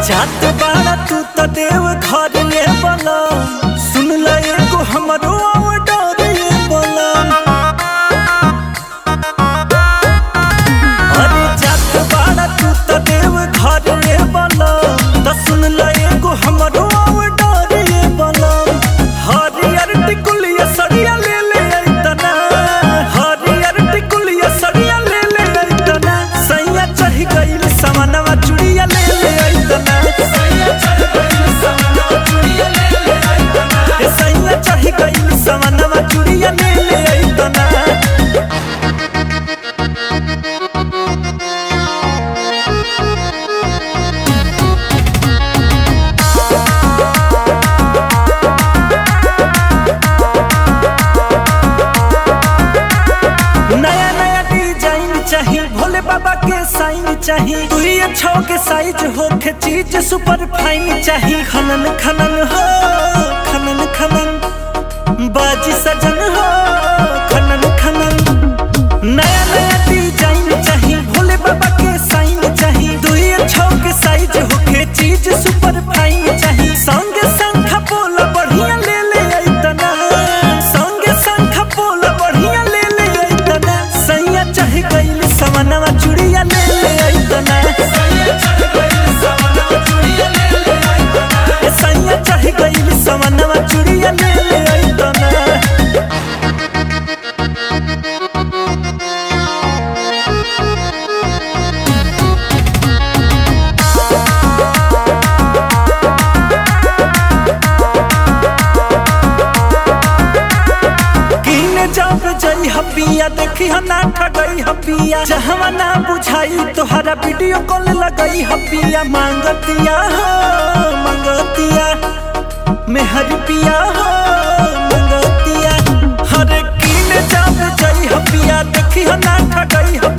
जात बाड़ा तू त देव घर ये बला सुन ल एगो हमरो ऑर्डर ये बला। अरे जात बाड़ा तू त देव घर ये बला त सुन ल एगो हमरो ऑर्डर ये बला। हरियर टिकुलिया सड़िया ले ले अइतना, हरियर टिकुलिया सड़िया ले ले अइतना। सैया चढ़ गइल समानवा चुड़िया ले ले अइतना, सैया चढ़ गइल समानवा चुड़िया ले ले अइतना, सैया चढ़ गइल समानवा चुड़िया ले ले अइतना। नया नया डिजाइन चाहिए, भोले बाबा के साइन चाहिए, तू ये छो के साइज होके चीज सुपर फाइन चाहिए। खनन खनन हो खनन खनन बाजी सजन हो खनन खनन। नया नया डिजाइन चाहिए, भोले बाबा के साइन चाहिए, तू ये छो के साइज होके चीज सुपर फाइन चाहिए। संगे संख बोला बढ़िया ले ले अइतना, संगे संख बोला बढ़िया ले ले अइतना। सैया चढ़ गइल समानवा चुड़िया ले ले अइतना, सैया चढ़ गइल समानवा चुड़िया ले ले अइतना, सैया चढ़ गइल समानवा चुड़िया ले ले अइतना। जब जई हपिया देखी ना ठगई हपिया, जहवा ना बुझाई तोहरा वीडियो कॉल लगई हपिया। मांगतिया हो मांगतिया मेहर पिया हो मांगतिया। हरे कीने जब जई हपिया देखी ना ठगई हपिया।